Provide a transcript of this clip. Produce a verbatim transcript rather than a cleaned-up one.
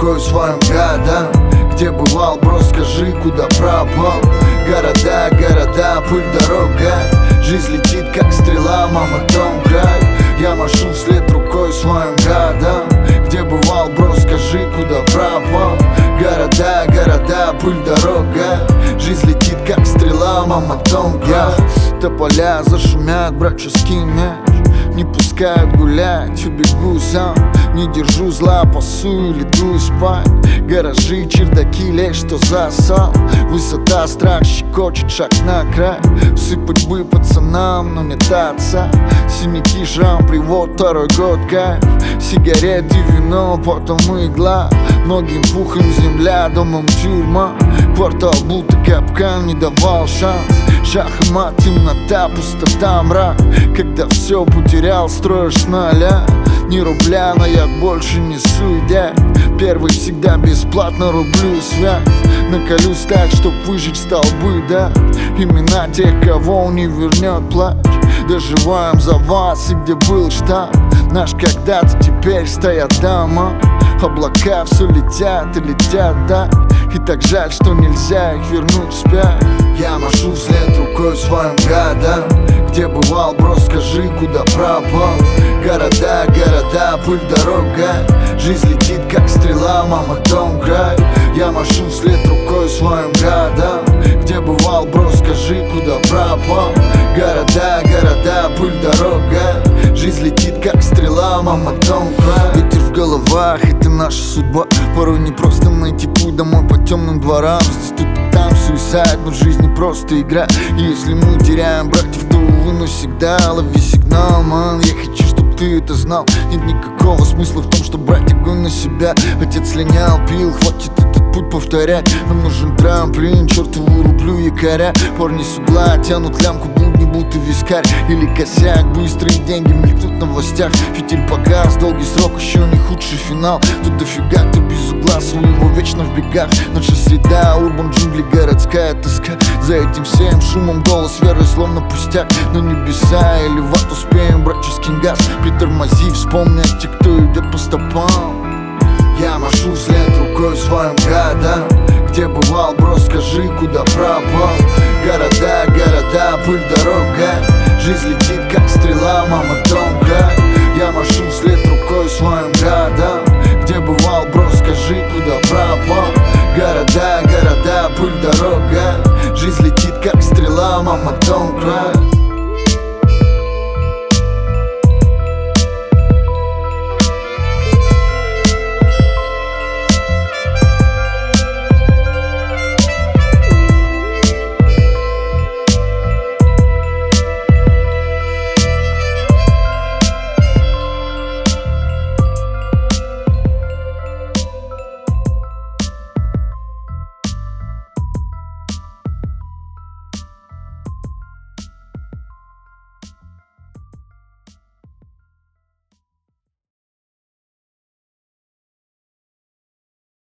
рукой своим годам. Где бывал, бро, скажи, куда пропал? Города, города, пыль, дорога. Жизнь летит, как стрела, мама, дом, край. Я машу вслед рукой своим годам. Где бывал, бро, скажи, куда пропал? Города, города, пыль, дорога. Жизнь летит, как стрела, мама, дом, край. Тополя зашумят, братческий мяч. Не пускают гулять, убегу сам. Не держу зла, пасу или иду спать. Гаражи, чердаки, лезь, что засал. Высота, страх, щекочет, шаг на край. Всыпать бы пацанам, но нет отца. Синяки, шрам, привод, второй год кайф. Сигареты, вино, потом игла. Многим пухом земля, домом тюрьма. Квартал будто капкан, не давал шанс. Шах и мат, темнота, пустота, мрак. Когда все потерял, строишь с нуля. Ни рубля, но я больше не судья. Первый всегда бесплатно, рублю связь. Наколюсь так, чтоб выжечь столбы, да. Имена тех, кого не вернет плач. Доживаем за вас, и где был штаб наш когда-то, теперь стоят дома. Облака все летят и летят, да. И так жаль, что нельзя их вернуть вспять. Я машу вслед рукой своим годам. Где бывал, бро, скажи, куда пропал? Города, города, пыль, дорога. Жизнь летит, как стрела, мама, дом, край. Я машу вслед рукой своим годам. Где бывал, бро, скажи, куда пропал? Города, города, пыль, дорога. Жизнь летит, как стрела, мама, дом, край. Ветер в головах, это наша судьба. Порой не просто найти путь домой по темным дворам. Здесь тут и там суицид, но жизнь не просто игра. И если мы теряем братьев, то увы, но всегда лови сигнал, ман. Я хочу, чтоб ты это знал. Нет никакого смысла в том, что брать огонь на себя. Отец слинял, пил, хватит этот путь повторять. Нам нужен трамплин, чертову рублю якоря. Парни с угла тянут лямку, будни будто вискарь или косяк. Быстрые деньги мелькнут в новостях. Фитиль погас, долгий срок, еще не худший финал. Тут дофига, кто без угла своего вечно в бегах. Наша среда, урбан, джунгли, городская тоска. За этим всем шумом голос веры словно пустяк. На небеса или в ад успеем, братческий газ. Притормози, вспомни о тех, кто идет по стопам. Я машу вслед рукой своим годам. Где бывал, бро, скажи, куда пропал? Города, города, пыль, дорога. Жизнь летит, как стрела, мама,